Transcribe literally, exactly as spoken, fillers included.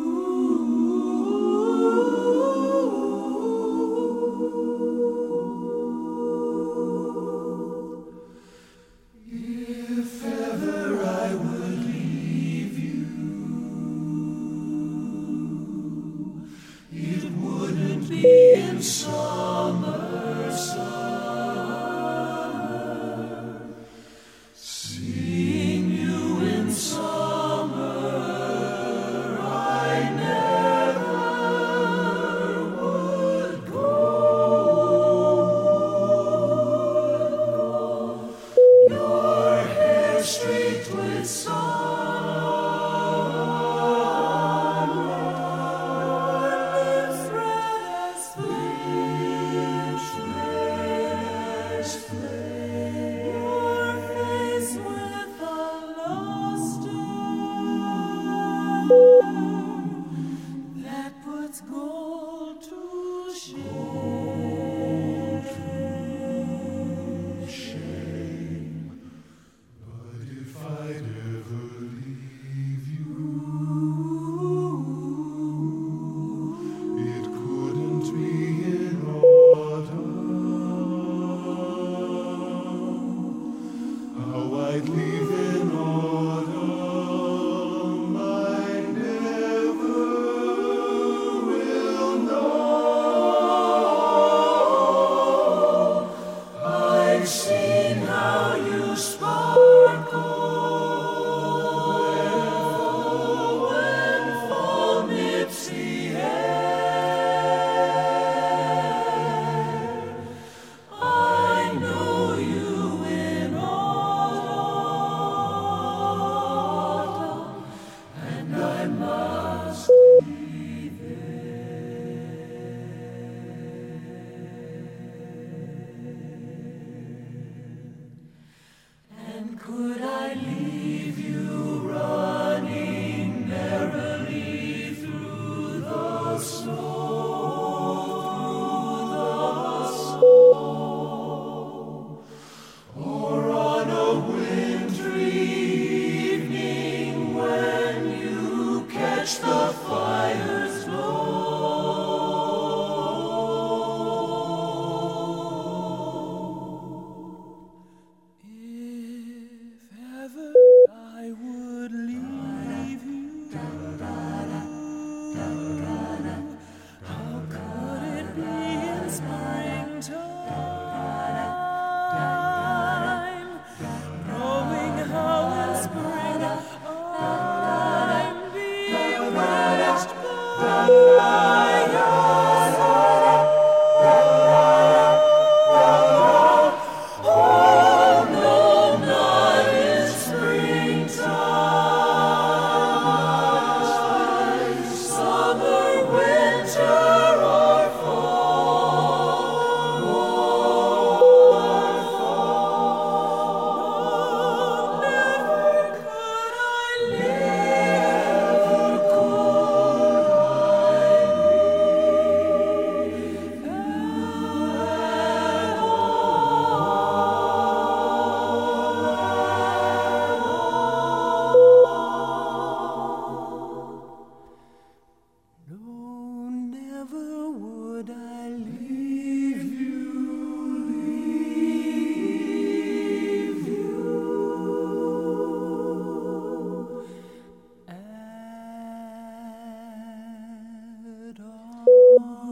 If ever I would leave you, it wouldn't be in summer, summer. Seeing you in summer, I never would go. Your hair streaked with sunlight, lips restless flame, your face with a luster that puts gold to shame. But if I'd ever leave you, it couldn't be in autumn. How I'd leave in autumn, I never will know. I've seen how you sparkle when fall meets the air. I know you in autumn, and I must be there. And could I leave you running merrily through the snow, through the snow, or on a wintry evening when you catch the fire's glow? If ever I would leave you, how could it be in springtime, knowing how in spring I'm bewitched by your side? Oh no, not in springtime, summer, winter, or fall, or fall. No, never could I live, never could I live at all. No, never would I leave you, leave you at all.